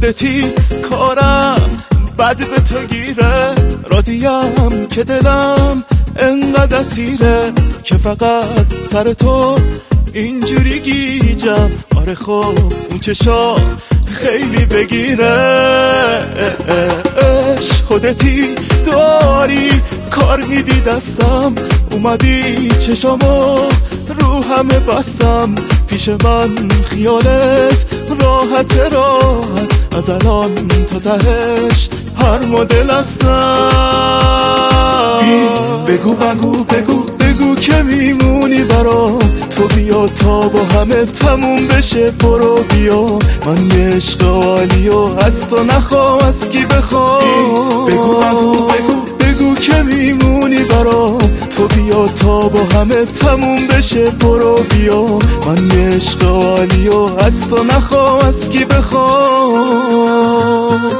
خودتی کارم بد به تو گیره، راضیم که دلم انقدر اسیره که فقط سر تو اینجوری گیجم. آره خب اون چشا خیلی بگیره. خودتی داری کار میدی دستم، اومدی چشامو رو همه بستم. پیش من خیالت راحت از الان تا تهش هر مدل هستم. بگو بگو بگو بگو که میمونی برام، تو بیا تا با همه تموم بشه. برو بیا من یه عشق عالی و از تو نخوام از کی بخوام. بگو بگو بگو بگو که میمونی برام، تو بیا تا با همه تموم بشه. برو بیا من یه عشق عالی و از تو نخوام از کی بخوام.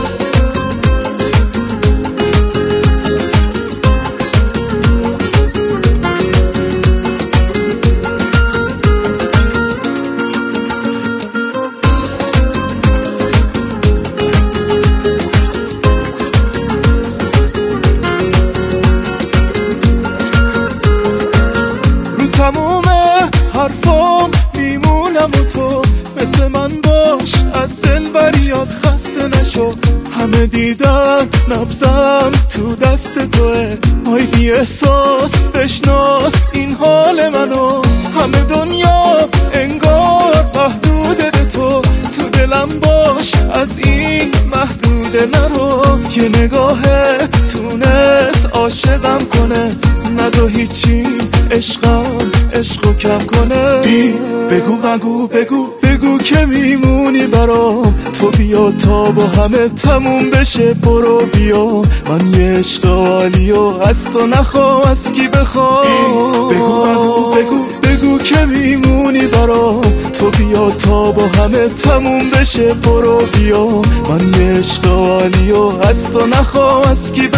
تموم حرفام میمونم و تو مثل من باش، از دل بریاد خسته نشو. همه دیدن نبزم تو دست توه، آی بی احساس بشناس این حال منو. همه دنیا انگار محدوده به تو دلم باش از این محدوده نرو. یه نگاهت تونست عاشقم کنه، نزا هیچی عشقو کم کنه. بگو بگو بگو بگو که میمونی برام، تو بیا تا با همه تموم بشه. برو بیا من یه عشق عالی و از تو نخوام از کی بخوام. بگو بگو بگو بگو که میمونی برام، تو بیا تا با همه تموم بشه. برو بیا من یه عشق عالی و از تو نخوام از کی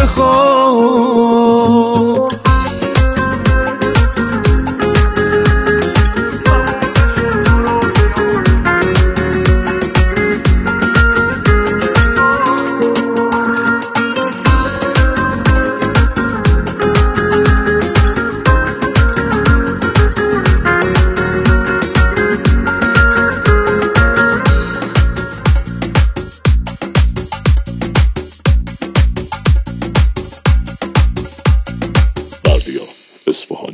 بخوام. اصفهان.